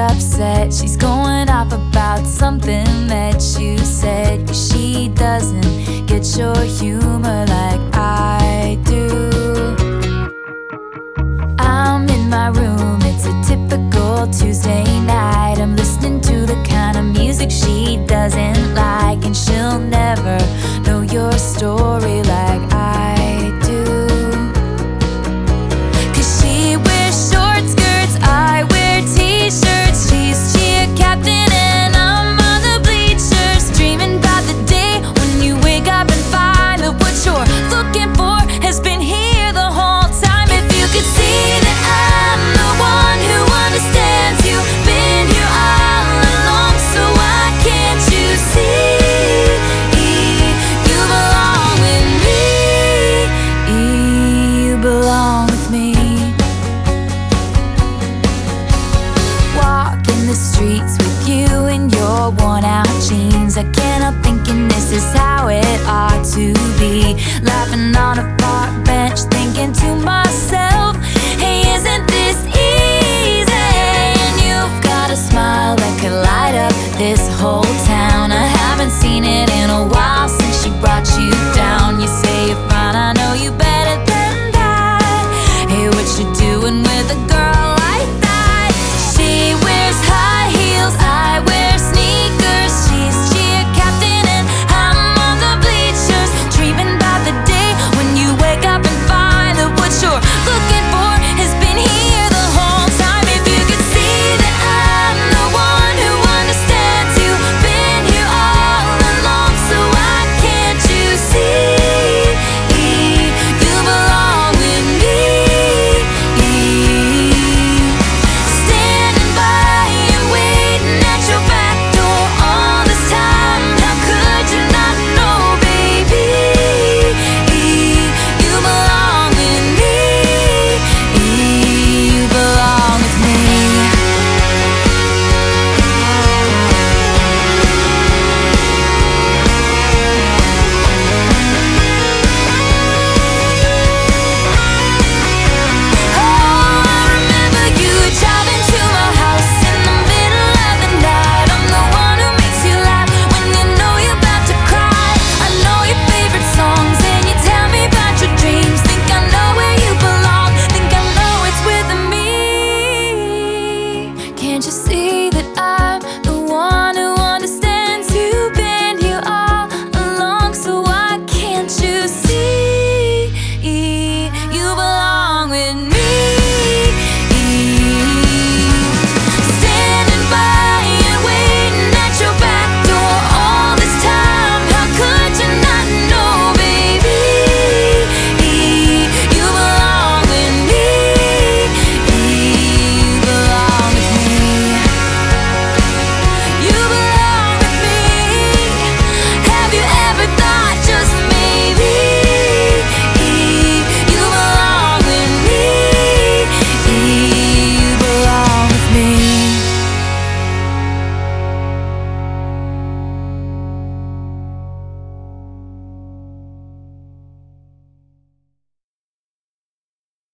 upset. She's going off about something that you said. She doesn't get your humor like I do. I'm in my room, it's a typical Tuesday night. I'm listening to the kind of music she doesn't like, and she'll never know your story like I do. 'Cause she wears short skirts, I wear t-shirts. She's cheer captain and I'm on the bleachers, dreaming about the day when you wake up and find that what you're looking for has been here the whole time. If you could see that I'm the one who understands you, been here all along, so why can't you see? You belong with me, you belong with me. Walking the streets with you in your worn out jeans, I can't help thinking this is how